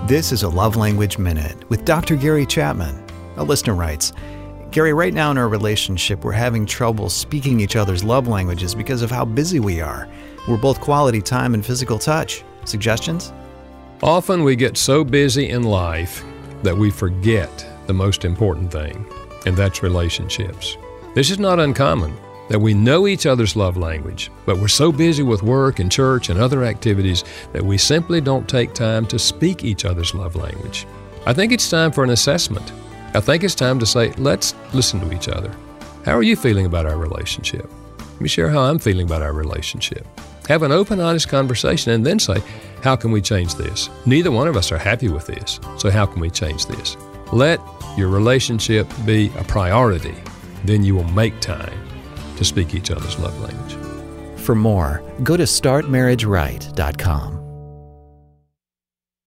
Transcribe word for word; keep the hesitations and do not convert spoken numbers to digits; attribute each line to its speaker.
Speaker 1: This is a Love Language Minute with Doctor Gary Chapman. A listener writes, Gary, right now in our relationship, we're having trouble speaking each other's love languages because of how busy we are. We're both quality time and physical touch. Suggestions?
Speaker 2: Often we get so busy in life that we forget the most important thing, and that's relationships. This is not uncommon, that we know each other's love language, but we're so busy with work and church and other activities that we simply don't take time to speak each other's love language. I think it's time for an assessment. I think it's time to say, let's listen to each other. How are you feeling about our relationship? Let me share how I'm feeling about our relationship. Have an open, honest conversation and then say, how can we change this? Neither one of us are happy with this, so how can we change this? Let your relationship be a priority. Then you will make time to speak each other's love language.
Speaker 1: For more, go to start marriage right dot com.